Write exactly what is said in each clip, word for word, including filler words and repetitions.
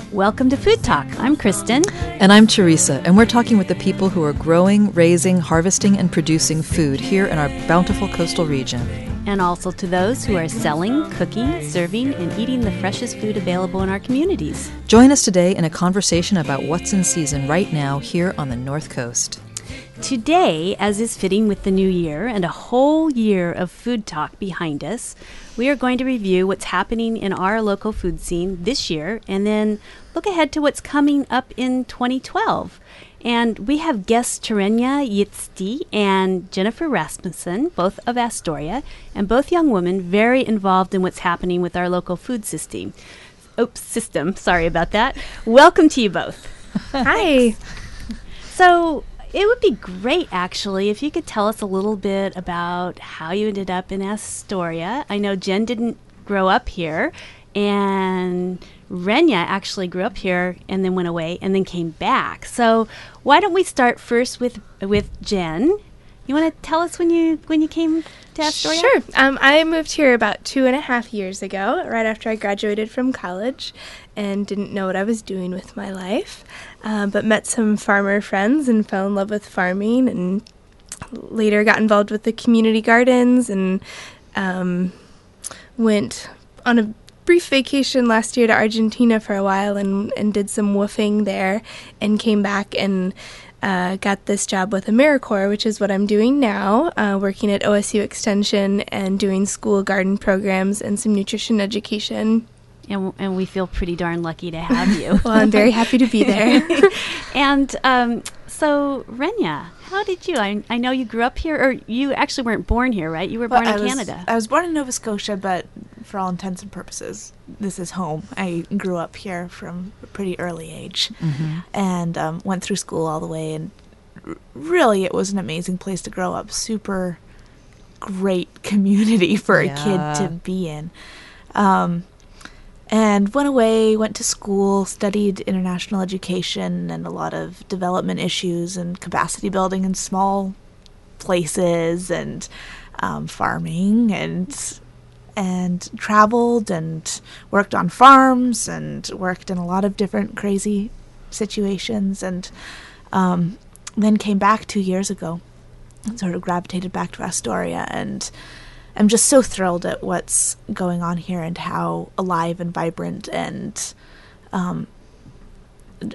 Welcome to Food Talk. I'm Kristen. And I'm Teresa, and we're talking with the people who are growing, raising, harvesting, and producing food here in our bountiful coastal region. And also to those who are selling, cooking, serving, and eating the freshest food available in our communities. Join us today in a conversation about what's in season right now here on the North Coast. Today, as is fitting with the new year and a whole year of Food Talk behind us, we are going to review what's happening in our local food scene this year and then look ahead to what's coming up in twenty twelve. And we have guests Terenya Yitzti and Jennifer Rasmussen, both of Astoria, and both young women very involved in what's happening with our local food system. Oops, system. Sorry about that. Welcome to you both. Hi. So it would be great, actually, if you could tell us a little bit about how you ended up in Astoria. I know Jen didn't grow up here, and Renya actually grew up here and then went away and then came back. So why don't we start first with with Jen? You want to tell us when you when you came to Astoria? Sure. Um, I moved here about two and a half years ago, right after I graduated from college, and didn't know what I was doing with my life, uh, but met some farmer friends and fell in love with farming, and later got involved with the community gardens and um, went on a brief vacation last year to Argentina for a while and, and did some woofing there and came back and uh, got this job with AmeriCorps, which is what I'm doing now, uh, working at O S U Extension and doing school garden programs and some nutrition education. And, and we feel pretty darn lucky to have you. Well, I'm very happy to be there. And um, so, Renya, how did you? I, I know you grew up here, or you actually weren't born here, right? You were well, born I in was, Canada. I was born in Nova Scotia, but for all intents and purposes, this is home. I grew up here from a pretty early age Mm-hmm. and um, went through school all the way. And r- really, it was an amazing place to grow up. Super great community for Yeah. a kid to be in. Um, and went away, went to school, studied international education and a lot of development issues and capacity building in small places and um, farming and and traveled and worked on farms and worked in a lot of different crazy situations and um, then came back two years ago and sort of gravitated back to Astoria, and I'm just so thrilled at what's going on here and how alive and vibrant and um, d-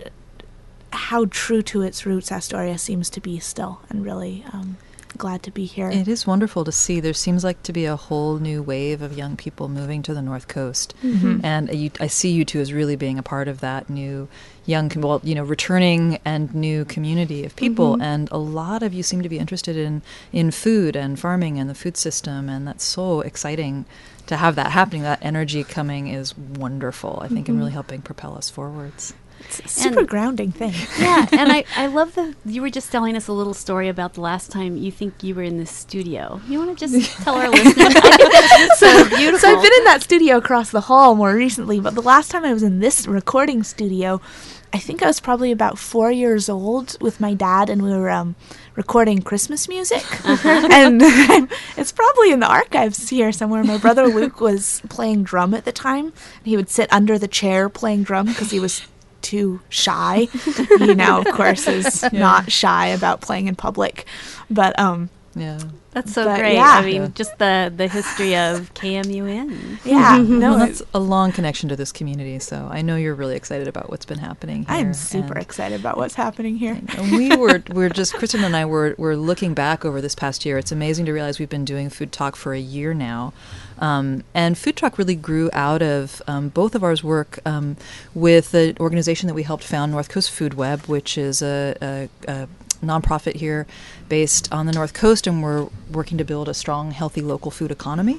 how true to its roots Astoria seems to be still, and really um, glad to be here. It is wonderful to see. There seems like to be a whole new wave of young people moving to the North Coast. Mm-hmm. And uh, you, I see you two as really being a part of that new young, com- well, you know, returning and new community of people. Mhm. And a lot of you seem to be interested in, in food and farming and the food system. And that's so exciting to have that happening. That energy coming is wonderful, I think, Mhm. and really helping propel us forwards. It's a super And- grounding thing. Yeah, and I, I love that you were just telling us a little story about the last time you think you were in the studio. You want to just tell our listeners? I think that's so beautiful. So I've been in that studio across the hall more recently, but the last time I was in this recording studio, I think I was probably about four years old with my dad, and we were um, recording Christmas music. Uh-huh. And it's probably in the archives here somewhere. My brother Luke was playing drum at the time. He would sit under the chair playing drum because he was too shy. He now, of course, is not shy about playing in public. But um, Yeah. That's so But great. yeah. I mean, Yeah. just the, the history of K M U N. yeah, No, no, that's a long connection to this community, so I know you're really excited about what's been happening here. I'm super and- excited about what's happening here. And we were we're just Kristen and I were were looking back over this past year. It's amazing to realize we've been doing Food Talk for a year now, um, and Food Talk really grew out of um, both of ours work um, with an organization that we helped found, North Coast Food Web, which is a, a, a nonprofit here based on the North Coast, and we're working to build a strong, healthy local food economy.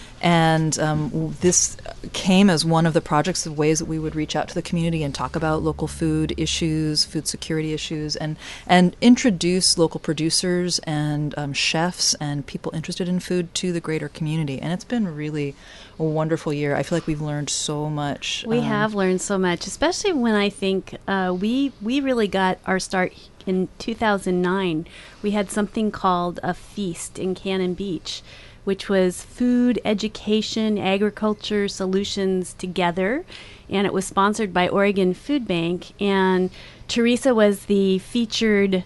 And um, w- this came as one of the projects of ways that we would reach out to the community and talk about local food issues, food security issues, and, and introduce local producers and um, chefs and people interested in food to the greater community. And it's been really a wonderful year. I feel like we've learned so much. We um, have learned so much, especially when I think uh, we we really got our start in two thousand nine. We had something called a feast in Cannon Beach, which was Food Education Agriculture Solutions Together, and it was sponsored by Oregon Food Bank. And Teresa was the featured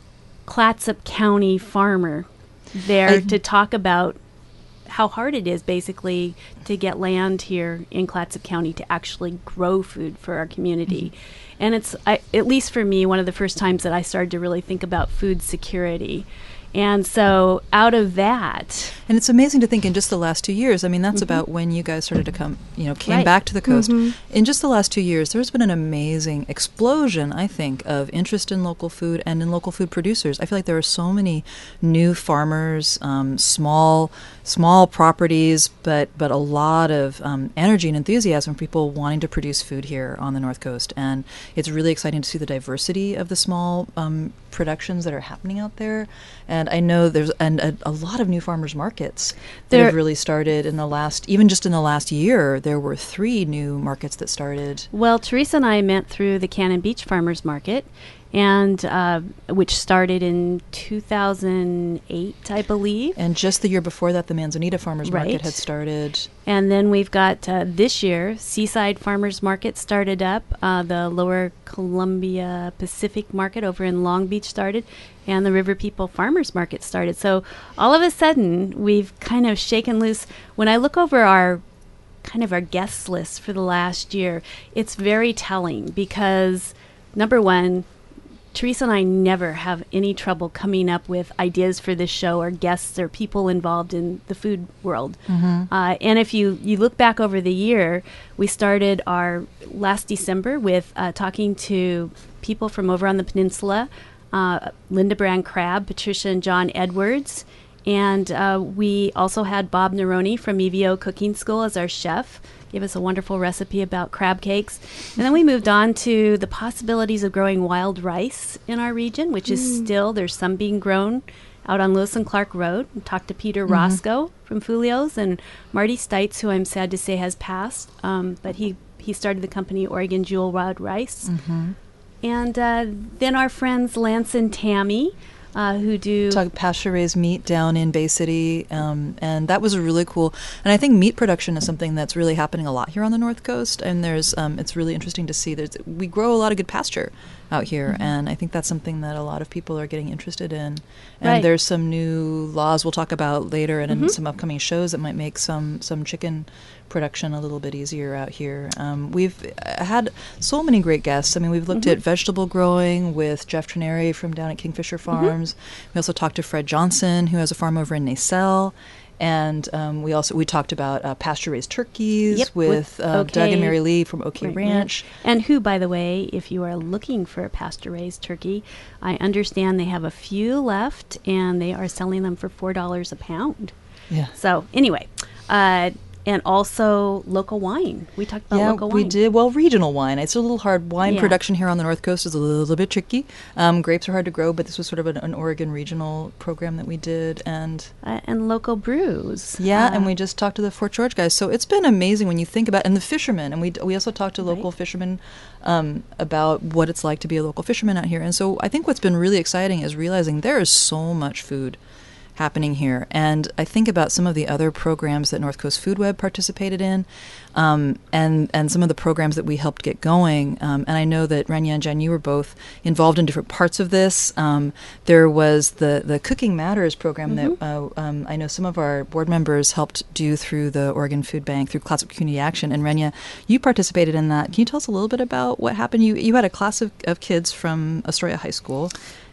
Clatsop County farmer there I, to talk about how hard it is basically to get land here in Clatsop County to actually grow food for our community. Mm-hmm. And it's, I, at least for me, one of the first times that I started to really think about food security. And so out of that... And it's amazing to think in just the last two years, I mean, that's mm-hmm. about when you guys started to come, you know, came right. back to the coast. Mm-hmm. In just the last two years, there's been an amazing explosion, I think, of interest in local food and in local food producers. I feel like there are so many new farmers, um, small small properties, but, but a lot of um, energy and enthusiasm for people wanting to produce food here on the North Coast. And it's really exciting to see the diversity of the small um, productions that are happening out there. And I know there's and a, a lot of new farmers markets that there have really started in the last, even just in the last year, there were three new markets that started. Well, Teresa and I met through the Cannon Beach Farmers Market, and uh, which started in two thousand eight, I believe. And just the year before that, the Manzanita Farmers right. Market had started. And then we've got uh, this year, Seaside Farmers Market started up. Uh, the Lower Columbia Pacific Market over in Long Beach started. And the River People Farmers Market started. So all of a sudden, we've kind of shaken loose. When I look over our kind of our guest list for the last year, it's very telling because, number one, Teresa and I never have any trouble coming up with ideas for this show or guests or people involved in the food world. Mm-hmm. Uh, and if you, you look back over the year, we started our last December with uh, talking to people from over on the peninsula, uh, Linda Brand Crabb, Patricia and John Edwards, and uh, we also had Bob Neroni from E V O Cooking School as our chef. Gave us a wonderful recipe about crab cakes. And then we moved on to the possibilities of growing wild rice in our region, which is mm. still, there's some being grown out on Lewis and Clark Road. We talked to Peter mm-hmm. Roscoe from Fulio's and Marty Stites, who I'm sad to say has passed, um, but he, he started the company Oregon Jewel Wild Rice. Mm-hmm. And uh, then our friends Lance and Tammy, Uh, who do talk pasture-raised meat down in Bay City, um, and that was a really cool. And I think meat production is something that's really happening a lot here on the North Coast. And there's, um, it's really interesting to see. There's, we grow a lot of good pasture out here, mm-hmm. and I think that's something that a lot of people are getting interested in. And right. there's some new laws we'll talk about later, and mm-hmm. in some upcoming shows that might make some some chicken production a little bit easier out here. Um, we've had so many great guests. I mean, we've looked mm-hmm. at vegetable growing with Jeff Trineri from down at Kingfisher Farms. Mm-hmm. We also talked to Fred Johnson, who has a farm over in Nacelle. And um, we also we talked about uh, pasture-raised turkeys yep, with, with uh, OK. Doug and Mary Lee from OK right, Ranch. Yeah. And who, by the way, if you are looking for a pasture-raised turkey, I understand they have a few left, and they are selling them for four dollars a pound. Yeah. So anyway, uh, and also local wine. We talked about yeah, local wine. we did. Well, regional wine. It's a little hard. Wine yeah. production here on the North Coast is a little bit tricky. Um, grapes are hard to grow, but this was sort of an, an Oregon regional program that we did. And uh, and local brews. Yeah, uh, and we just talked to the Fort George guys. So it's been amazing when you think about, and the fishermen. And we d- we also talked to local right. fishermen um, about what it's like to be a local fisherman out here. And so I think what's been really exciting is realizing there is so much food happening here. And I think about some of the other programs that North Coast Food Web participated in, um, and, and some of the programs that we helped get going. Um, and I know that Rania and Jen, you were both involved in different parts of this. Um, there was the, the Cooking Matters program mm-hmm. that uh, um, I know some of our board members helped do through the Oregon Food Bank, through Clatsop Community Action. And Rania, you participated in that. Can you tell us a little bit about what happened? You, you had a class of, of kids from Astoria High School.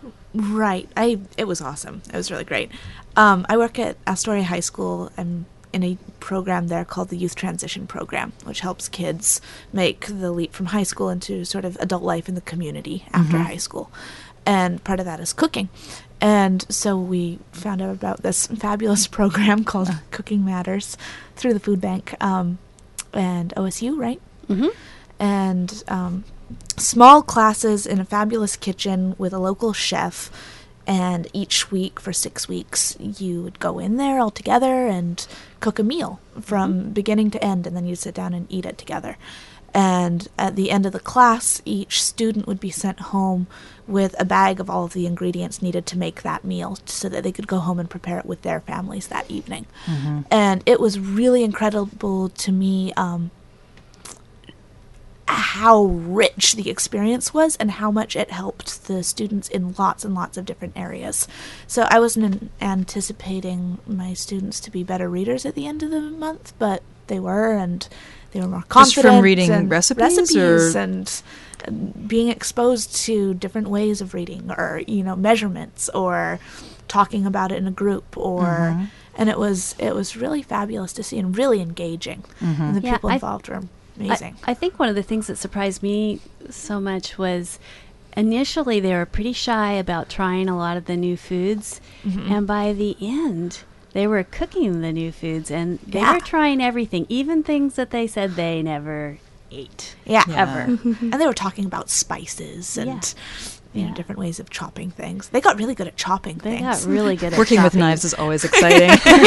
Right. I it was awesome. It was really great. Um, I work at Astoria High School. I'm in a program there called the Youth Transition Program, which helps kids make the leap from high school into sort of adult life in the community after mm-hmm. high school. And part of that is cooking. And so we found out about this fabulous program called Cooking Matters through the food bank um, and O S U, right? Mm-hmm. And um, small classes in a fabulous kitchen with a local chef. And each week for six weeks, you would go in there all together and cook a meal from mm-hmm. beginning to end, and then you'd sit down and eat it together. And at the end of the class, each student would be sent home with a bag of all of the ingredients needed to make that meal so that they could go home and prepare it with their families that evening. Mm-hmm. And it was really incredible to me um, how rich the experience was and how much it helped the students in lots and lots of different areas. So I wasn't anticipating my students to be better readers at the end of the month, but they were, and they were more confident. Just from reading and recipes, recipes or? and being exposed to different ways of reading, or, you know, measurements, or talking about it in a group, or mm-hmm. and it was it was really fabulous to see and really engaging. Mm-hmm. And the yeah, people I involved were amazing. I, I think one of the things that surprised me so much was initially they were pretty shy about trying a lot of the new foods, mm-hmm. and by the end they were cooking the new foods, and they yeah. were trying everything, even things that they said they never ate. Yeah. Ever. And they were talking about spices and, yeah. you know, yeah. different ways of chopping things. They got really good at chopping they things. They got really good at Working chopping. with knives is always exciting.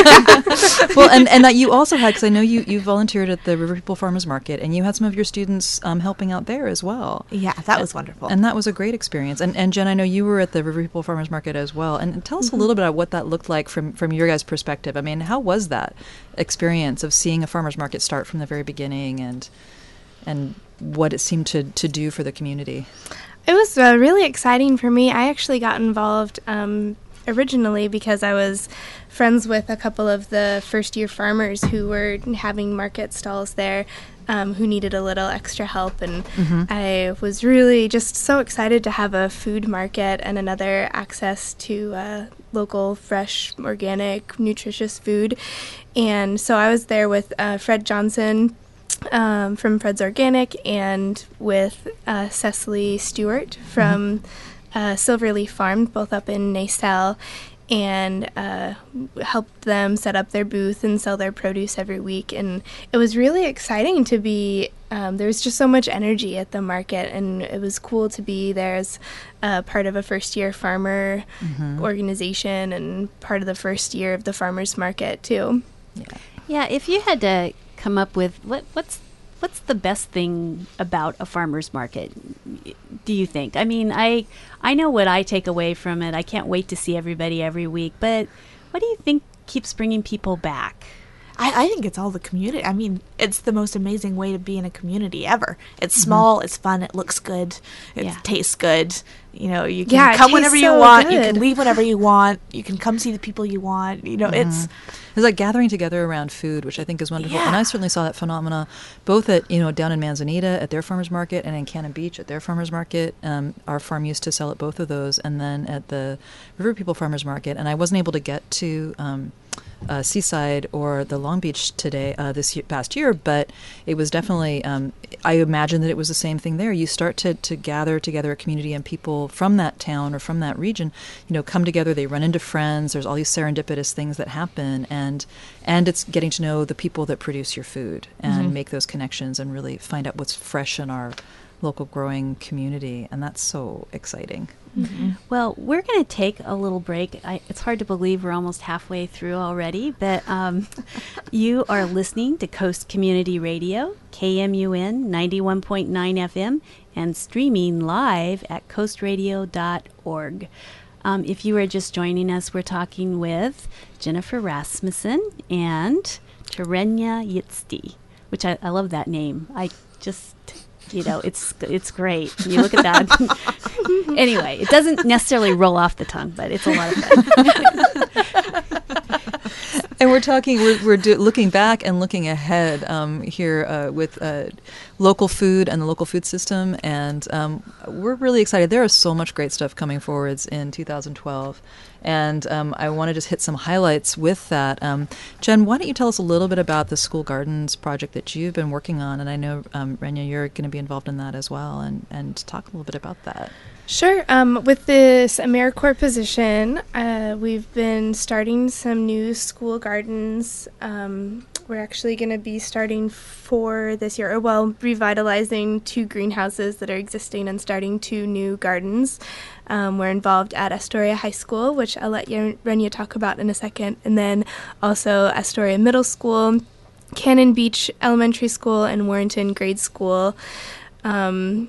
Well, and, and that you also had, because I know you, you volunteered at the River People Farmers Market, and you had some of your students um, helping out there as well. Yeah, that was wonderful. And that was a great experience. And, and Jen, I know you were at the River People Farmers Market as well. And tell us mm-hmm. a little bit about what that looked like from, from your guys' perspective. I mean, how was that experience of seeing a farmers market start from the very beginning, and and what it seemed to, to do for the community? It was uh, really exciting for me. I actually got involved um, originally because I was friends with a couple of the first-year farmers who were having market stalls there, um, who needed a little extra help. And mm-hmm. I was really just so excited to have a food market and another access to uh, local, fresh, organic, nutritious food. And so I was there with uh, Fred Johnson, Um, from Fred's Organic, and with uh, Cecily Stewart from mm-hmm. uh, Silverleaf Farm, both up in Nacelle, and uh, helped them set up their booth and sell their produce every week. And it was really exciting to be, um, there was just so much energy at the market, and it was cool to be there as uh, part of a first-year farmer mm-hmm. organization and part of the first year of the farmers market, too. Yeah, yeah. If you had to come up with what what's what's the best thing about a farmer's market, do you think? I mean, I I know what I take away from it. I can't wait to see everybody every week, but what do you think keeps bringing people back? I, I think it's all the community. I mean, it's the most amazing way to be in a community ever. It's mm-hmm. small, it's fun, it looks good, it yeah. tastes good. You know, you can yeah, come whenever you so want, good. you can leave whenever you want, you can come see the people you want. You know, mm-hmm. it's... It's like gathering together around food, which I think is wonderful. Yeah. And I certainly saw that phenomena both at, you know, down in Manzanita at their farmers market, and in Cannon Beach at their farmers market. Um, our farm used to sell at both of those, and then at the River People Farmers Market. And I wasn't able to get to um, uh, Seaside or the Long Beach today, uh, this year, past year, but it was definitely, um, I imagine that it was the same thing there. You start to, to gather together a community, and people from that town or from that region, you know, come together, they run into friends, there's all these serendipitous things that happen, and And, and it's getting to know the people that produce your food and mm-hmm. make those connections and really find out what's fresh in our local growing community. And that's so exciting. Mm-hmm. Well, we're going to take a little break. I, it's hard to believe we're almost halfway through already, but um, you are listening to Coast Community Radio, K M U N ninety-one point nine F M, and streaming live at coast radio dot org. Um, if you are just joining us, we're talking with Jennifer Rasmussen and Terenya Yitzti, which I, I love that name. I just, you know, it's it's great. You look at that. Anyway, it doesn't necessarily roll off the tongue, but it's a lot of fun. And we're talking, we're, we're do, looking back and looking ahead um, here uh, with uh, local food and the local food system. And um, we're really excited. There is so much great stuff coming forwards in two thousand twelve. And um, I want to just hit some highlights with that. Um, Jen, why don't you tell us a little bit about the School Gardens project that you've been working on? And I know, um, Renya, you're going to be involved in that as well. And, and talk a little bit about that. Sure. Um, with this AmeriCorps position, uh, we've been starting some new school gardens. Um, we're actually going to be starting four this year, or well, revitalizing two greenhouses that are existing and starting two new gardens. Um, we're involved at Astoria High School, which I'll let you, Renya talk about in a second, and then also Astoria Middle School, Cannon Beach Elementary School and Warrenton Grade School. Um,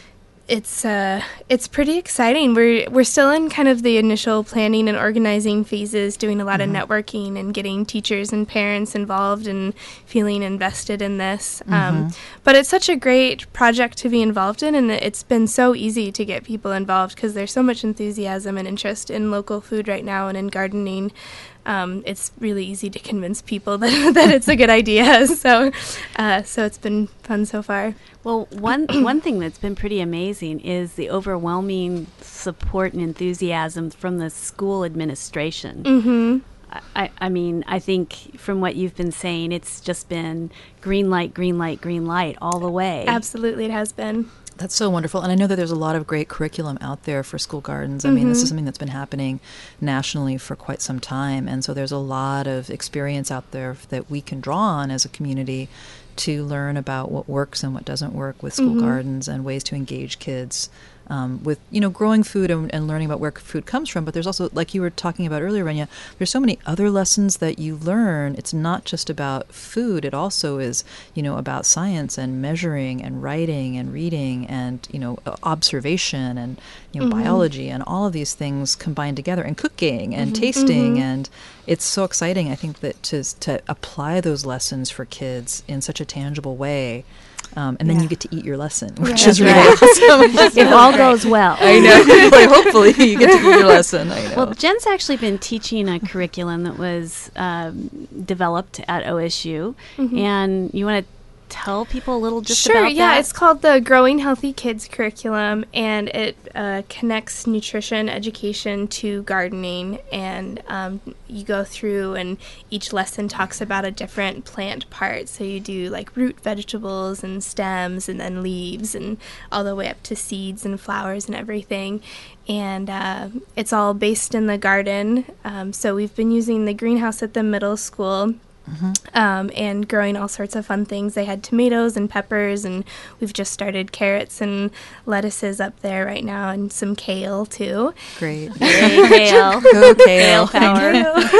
it's uh, it's pretty exciting. We're we're still in kind of the initial planning and organizing phases, doing a lot mm-hmm. of networking and getting teachers and parents involved and feeling invested in this. Mm-hmm. Um, but it's such a great project to be involved in, and it's been so easy to get people involved because there's so much enthusiasm and interest in local food right now and in gardening. Um, it's really easy to convince people that, that it's a good idea. So, uh, so it's been fun so far. Well, one one thing that's been pretty amazing is the overwhelming support and enthusiasm from the school administration. Mm-hmm. I, I mean, I think from what you've been saying, it's just been green light, green light, green light all the way. Absolutely, it has been. That's so wonderful. And I know that there's a lot of great curriculum out there for school gardens. I mm-hmm. mean, this is something that's been happening nationally for quite some time. And so there's a lot of experience out there that we can draw on as a community to learn about what works and what doesn't work with school mm-hmm. gardens and ways to engage kids um, with, you know, growing food and, and learning about where food comes from. But there's also, like you were talking about earlier, Renya, there's so many other lessons that you learn. It's not just about food. It also is, you know, about science and measuring and writing and reading and, you know, observation and, you know, mm-hmm. biology and all of these things combined together, and cooking and mm-hmm. tasting. Mm-hmm. And it's so exciting, I think, that to, to apply those lessons for kids in such a tangible way. Um, and then yeah. you get to eat your lesson, which yeah, is really right. awesome. It all goes well. I know. Boy, hopefully you get to eat your lesson. I know. Well, Jen's actually been teaching a curriculum that was um, developed at O S U. Mm-hmm. And you want to tell people a little just sure, about yeah, that? It's called the Growing Healthy Kids curriculum, and it uh, connects nutrition education to gardening, and um, you go through and each lesson talks about a different plant part. So you do like root vegetables and stems and then leaves and all the way up to seeds and flowers and everything. And uh, it's all based in the garden. Um, so we've been using the greenhouse at the middle school. Mm-hmm. Um, and growing all sorts of fun things. They had tomatoes and peppers, and we've just started carrots and lettuces up there right now, and some kale too. Great. Yay, kale. Go kale. Kale power.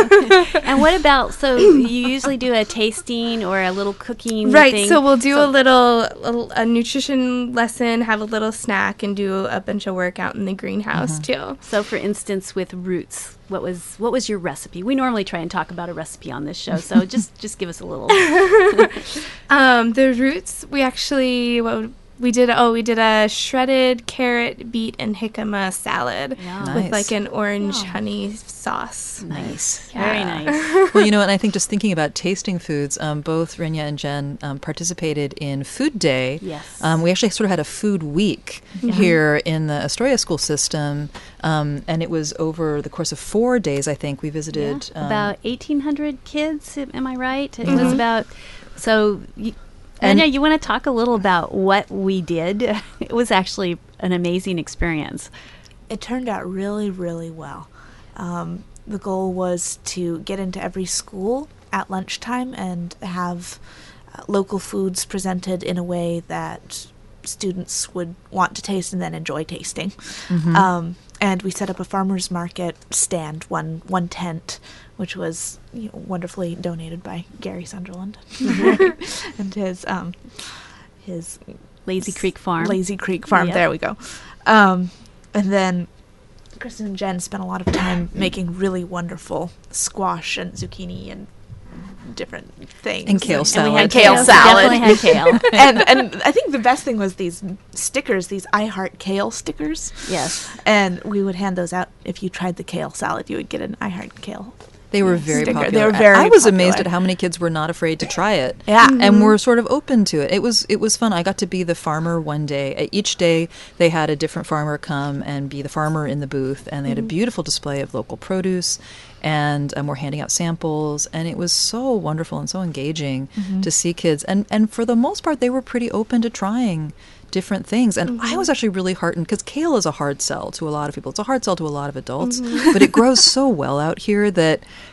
And what about, so you usually do a tasting or a little cooking right, thing? so we'll do so a little, a, a nutrition lesson, have a little snack, and do a bunch of work out in the greenhouse mm-hmm. too. So for instance, with roots, What was what was your recipe? We normally try and talk about a recipe on this show, so just just give us a little. um, the roots, we actually what we did. Oh, we did a shredded carrot, beet, and jicama salad Yeah. Nice. with like an orange Yeah. honey sauce. Nice, Yeah. very nice. Well, you know, and I think just thinking about tasting foods, um, both Renya and Jen um, participated in Food Day. Yes. Um, we actually sort of had a food week Yeah. here in the Astoria school system, um, and it was over the course of four days, I think. We visited Yeah, um, about eighteen hundred kids, am I right? It Mhm. was about, so, y- And- Anya, you want to talk a little about what we did? It was actually an amazing experience. It turned out really, really well. Um, the goal was to get into every school at lunchtime and have uh, local foods presented in a way that students would want to taste and then enjoy tasting. Mhm. Um, and we set up a farmer's market stand, one one tent, which was you know, wonderfully donated by Gary Sunderland Mm-hmm. and his um, his Lazy Creek Farm. Lazy Creek Farm. Yep. There we go. Um, and then Kristen and Jen spent a lot of time making really wonderful squash and zucchini and different things. And kale And salad. we had Kale kale. salad. We definitely had kale. and and I think the best thing was these stickers, these I Heart Kale stickers. Yes. And we would hand those out. If you tried the kale salad, you would get an I Heart Kale. They were very Sticker. popular. They were very I was popular. amazed at how many kids were not afraid to try it. Yeah. And were sort of open to it. It was it was fun. I got to be the farmer one day. Uh, Each day they had a different farmer come and be the farmer in the booth, and they had a beautiful display of local produce, and um, we're handing out samples, and it was so wonderful and so engaging to see kids. And and for the most part, they were pretty open to trying different things. And mm-hmm. I was actually really heartened because kale is a hard sell to a lot of people. It's a hard sell to a lot of adults, mm-hmm. but it grows so well out here that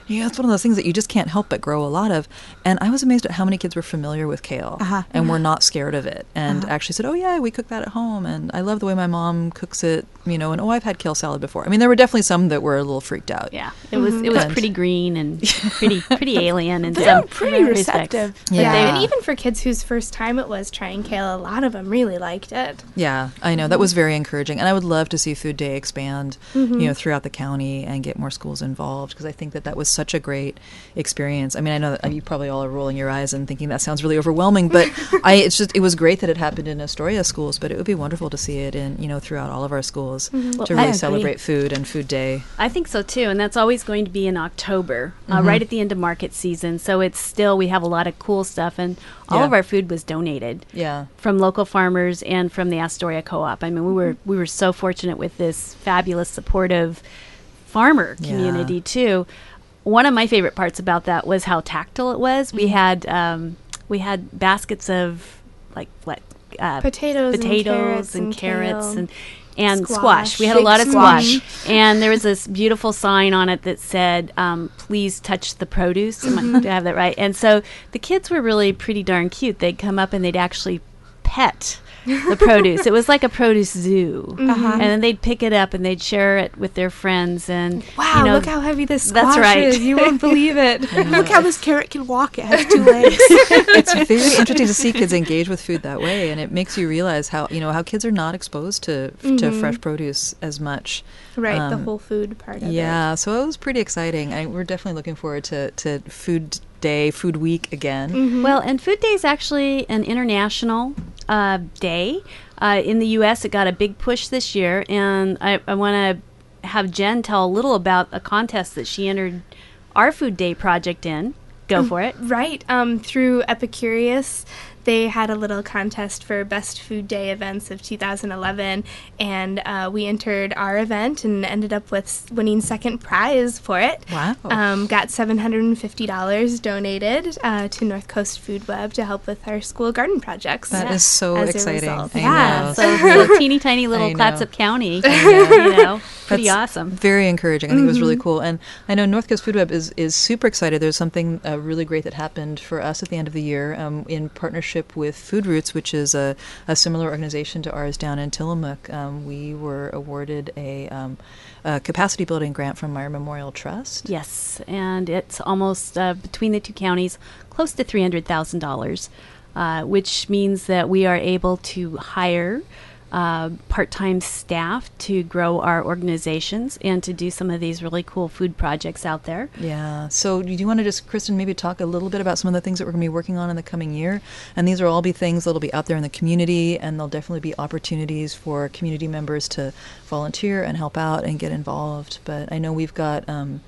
Yeah, it's one of those things that you just can't help but grow a lot of. And I was amazed at how many kids were familiar with kale Uh-huh. and were not scared of it, and Uh-huh. actually said, "Oh yeah, we cook that at home, and I love the way my mom cooks it." You know, and oh, I've had kale salad before. I mean, there were definitely some that were a little freaked out. Yeah, it was it was And- pretty green and pretty pretty alien in But some they're pretty respects. receptive. Yeah. Yeah, and even for kids whose first time it was trying kale, a lot of them really liked it. Yeah, I know. That was very encouraging. And I would love to see Food Day expand, you know, throughout the county and get more schools involved, because I think that that was such a great experience. I mean, I know that you probably all are rolling your eyes and thinking that sounds really overwhelming, but I it's just it was great that it happened in Astoria schools, but it would be wonderful to see it in, you know, throughout all of our schools Well, to I really agree. celebrate food and Food Day. I think so too, and that's always going to be in October, uh, Mm-hmm. right at the end of market season. So it's still we have a lot of cool stuff, and all Yeah. of our food was donated Yeah. from local farmers and from the Astoria Co-op. I mean, we were we were so fortunate with this fabulous, supportive farmer Yeah. community too. One of my favorite parts about that was how tactile it was. We had um, we had baskets of like what uh, Potatoes and potatoes carrots and, and carrots kale. and and squash. Squash. We had a Big lot of squash. squash, and there was this beautiful sign on it that said, um, "Please touch the produce." Am I- Do I have that right? And so the kids were really pretty darn cute. They'd come up and they'd actually pet the produce. It was like a produce zoo, Uh-huh. and then they'd pick it up and they'd share it with their friends. And Wow, you know, look how heavy this that's squash right. is. You won't believe it. Look how this carrot can walk. It has two legs. It's very interesting to see kids engage with food that way, and it makes you realize how, you know, how kids are not exposed to to fresh produce as much. Right, the Um, whole food part of it. Yeah, so it was pretty exciting. I, we're definitely looking forward to, to Food Day, Food Week again. Mm-hmm. Well, and Food Day is actually an international uh, day. Uh, in the U S, it got a big push this year, and I, I want to have Jen tell a little about a contest that she entered our Food Day project in. Go for it. Right. Um, through Epicurious, they had a little contest for Best Food Day events of two thousand eleven, and uh, we entered our event and ended up with s- winning second prize for it. Wow. Um, got seven hundred fifty dollars donated uh, to North Coast Food Web to help with our school garden projects. That is so As a exciting. result. I Yeah, know. so, so teeny tiny little I know. Clatsop County, you know, pretty That's awesome. Very encouraging. I think it was really cool. And I know North Coast Food Web is, is super excited. There's something uh, really great that happened for us at the end of the year um, in partnership with Food Roots, which is a, a similar organization to ours down in Tillamook. Um, we were awarded a, um, a capacity building grant from Meyer Memorial Trust. Yes, and it's almost uh, between the two counties, close to three hundred thousand dollars, uh, which means that we are able to hire uh, part-time staff to grow our organizations and to do some of these really cool food projects out there. Yeah. So do you want to just, Kristen, maybe talk a little bit about some of the things that we're going to be working on in the coming year? And these will all be things that'll be out there in the community, and there'll definitely be opportunities for community members to volunteer and help out and get involved. But I know we've got... Um,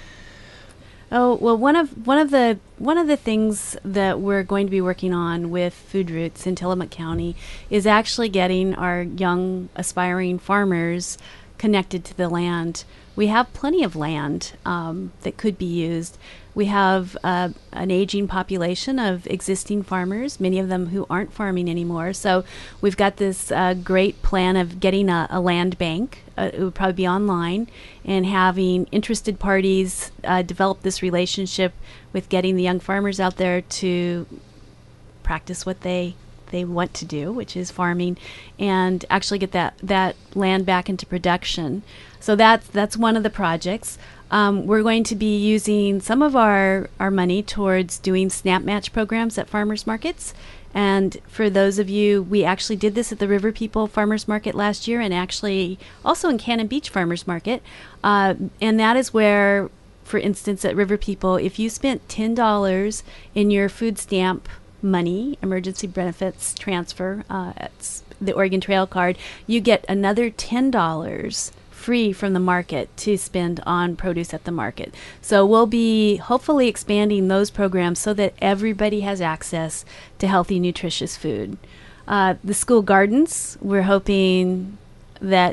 Oh, well, one of one of the one of the things that we're going to be working on with Food Roots in Tillamook County is actually getting our young aspiring farmers connected to the land. We have plenty of land um, that could be used. We have uh, an aging population of existing farmers, many of them who aren't farming anymore. So we've got this uh, great plan of getting a, a land bank. Uh, it would probably be online, and having interested parties uh, develop this relationship with getting the young farmers out there to practice what they they want to do, which is farming, and actually get that, that land back into production. So that's that's one of the projects. Um, we're going to be using some of our, our money towards doing snap match programs at farmers markets. And for those of you, we actually did this at the River People Farmers Market last year, and actually also in Cannon Beach Farmers Market. Uh, and that is where, for instance, at River People, if you spent ten dollars in your food stamp money, emergency benefits transfer, uh, it's the Oregon Trail card, you get another ten dollars free from the market to spend on produce at the market. So we'll be hopefully expanding those programs so that everybody has access to healthy, nutritious food. Uh, the school gardens, we're hoping that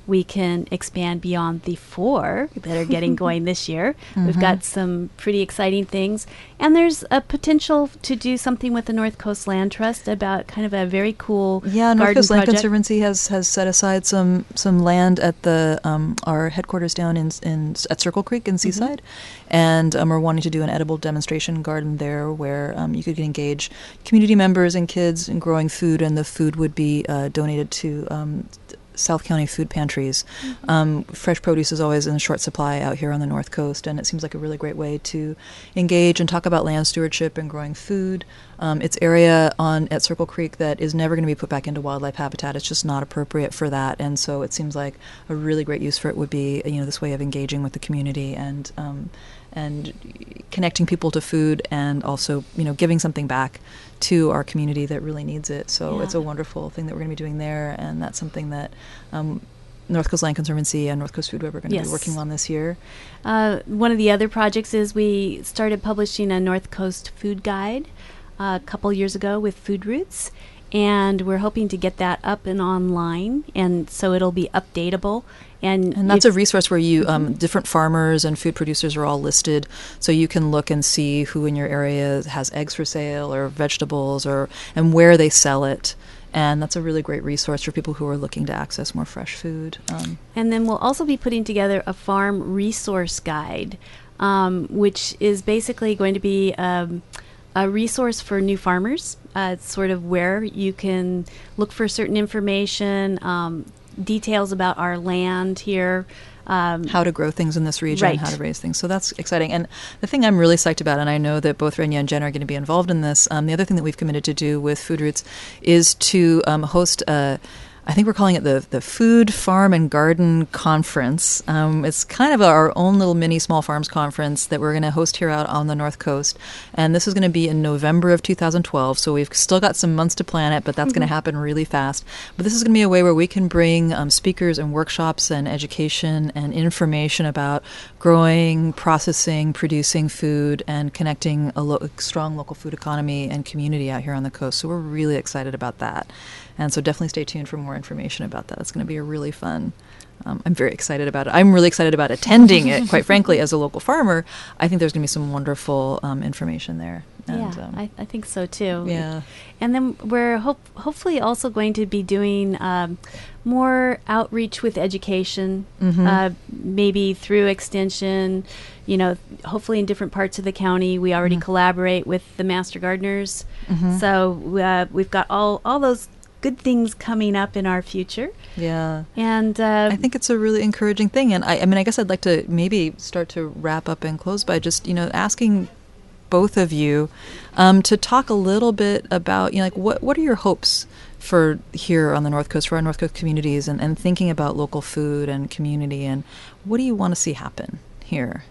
we can expand beyond the four that are getting going this year. Mm-hmm. We've got some pretty exciting things. And there's a potential to do something with the North Coast Land Trust about kind of a very cool Yeah, North garden Coast Land project. Conservancy has, has set aside some some land at the um, our headquarters down in in at Circle Creek in Seaside, Mm-hmm. and um, we're wanting to do an edible demonstration garden there where um, you could engage community members and kids in growing food, and the food would be uh, donated to um, South County food pantries. Mm-hmm. Um, fresh produce is always in short supply out here on the North Coast, and it seems like a really great way to engage and talk about land stewardship and growing food. Um, it's area on at Circle Creek that is never going to be put back into wildlife habitat. It's just not appropriate for that, and so it seems like a really great use for it would be, you know, this way of engaging with the community and um, and connecting people to food, and also, you know, giving something back to our community that really needs it. So Yeah. it's a wonderful thing that we're going to be doing there, and that's something that um, North Coast Land Conservancy and North Coast Food Web are going to Yes. be working on this year. Uh, one of the other projects is we started publishing a North Coast food guide uh, a couple years ago with Food Roots, and we're hoping to get that up and online, and so it'll be updatable. And, And that's if- a resource where you, um, different farmers and food producers are all listed, so you can look and see who in your area has eggs for sale or vegetables, or and where they sell it. And that's a really great resource for people who are looking to access more fresh food. Um, And then we'll also be putting together a farm resource guide, um, which is basically going to be um, a resource for new farmers. Uh, it's sort of where you can look for certain information, um, details about our land here. Um, how to grow things in this region, Right. how to raise things. So that's exciting. And the thing I'm really psyched about, and I know that both Renya and Jen are going to be involved in this, um, the other thing that we've committed to do with Food Roots is to um, host a, I think we're calling it the the Food, Farm, and Garden Conference. Um, it's kind of our own little mini small farms conference that we're going to host here out on the North Coast. And this is going to be in November of two thousand twelve, so we've still got some months to plan it, but that's mm-hmm. going to happen really fast. But this is going to be a way where we can bring um, speakers and workshops and education and information about growing, processing, producing food, and connecting a lo- strong local food economy and community out here on the coast. So we're really excited about that. And so definitely stay tuned for more information about that. It's going to be a really fun. Um, I'm very excited about it. I'm really excited about attending it, quite frankly, as a local farmer. I think there's going to be some wonderful um, information there. And, yeah, um, I, I think so too. Yeah. And then we're hope, hopefully also going to be doing um, more outreach with education, Mhm. uh, maybe through extension, you know, hopefully in different parts of the county. We already Mhm. collaborate with the Master Gardeners. Mhm. So uh, we've got all, all those good things coming up in our future. Yeah. And uh, I think it's a really encouraging thing. And I, I mean, I guess I'd like to maybe start to wrap up and close by just, you know, asking both of you um, to talk a little bit about, you know, like what, what are your hopes for here on the North Coast, for our North Coast communities, and, and thinking about local food and community, and what do you want to see happen here?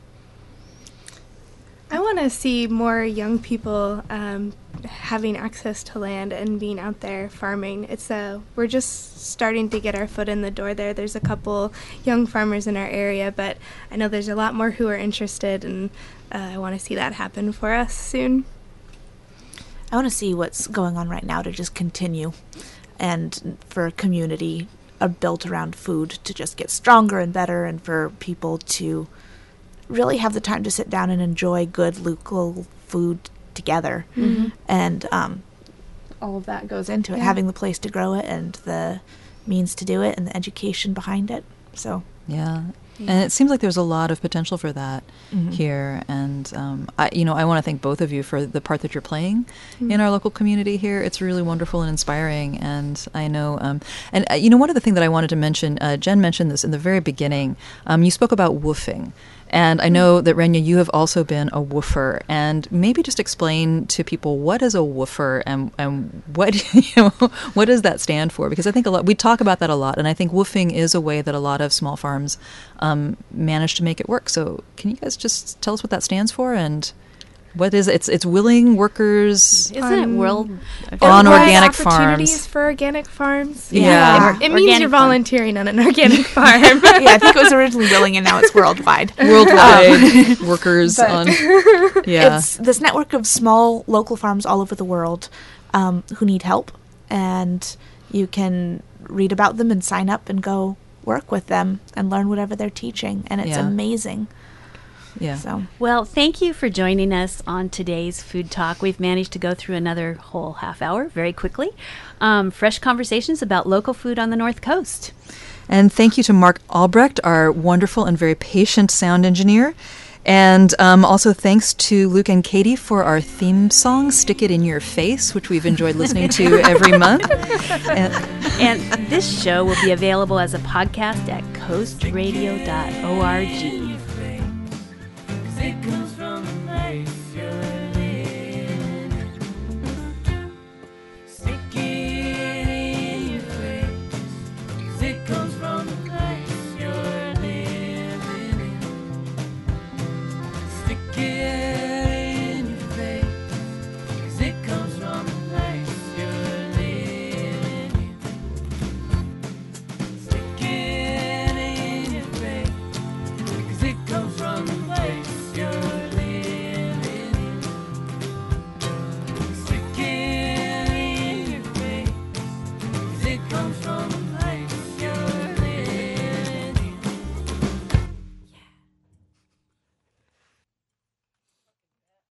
I want to see more young people um, having access to land and being out there farming. It's a, we're just starting to get our foot in the door there. There's a couple young farmers in our area, but I know there's a lot more who are interested, and uh, I want to see that happen for us soon. I want to see what's going on right now to just continue, and for a community uh, built around food to just get stronger and better, and for people to really have the time to sit down and enjoy good local food together. Mm-hmm. And um, all of that goes into it, Yeah. having the place to grow it and the means to do it and the education behind it. So Yeah. And it seems like there's a lot of potential for that Mhm. here. And, um, I, you know, I want to thank both of you for the part that you're playing in our local community here. It's really wonderful and inspiring. And I know, um, and, uh, you know, one of the things that I wanted to mention, uh, Jen mentioned this in the very beginning. Um, you spoke about woofing. And I know that, Renya, you have also been a woofer. And maybe just explain to people, what is a woofer, and, and what, you know, what does that stand for? Because I think a lot, we talk about that a lot. And I think woofing is a way that a lot of small farms um, manage to make it work. So can you guys just tell us what that stands for, and what is it? It's, it's willing workers isn't it on- world on It provides organic opportunities farms. for organic farms. Yeah. It, it means Organic you're farm. volunteering on an organic farm. yeah, I think it was originally willing, and now it's worldwide. Worldwide workers but- on, yeah. It's this network of small local farms all over the world um, who need help, and you can read about them and sign up and go work with them and learn whatever they're teaching, and it's Yeah. amazing. Yeah. So Well, thank you for joining us on today's Food Talk. We've managed to go through another whole half hour very quickly. Um, fresh conversations about local food on the North Coast. And thank you to Mark Albrecht, our wonderful and very patient sound engineer. And um, also thanks to Luke and Katie for our theme song, Stick It in Your Face, which we've enjoyed listening to every month. And, And this show will be available as a podcast at coast radio dot org. They come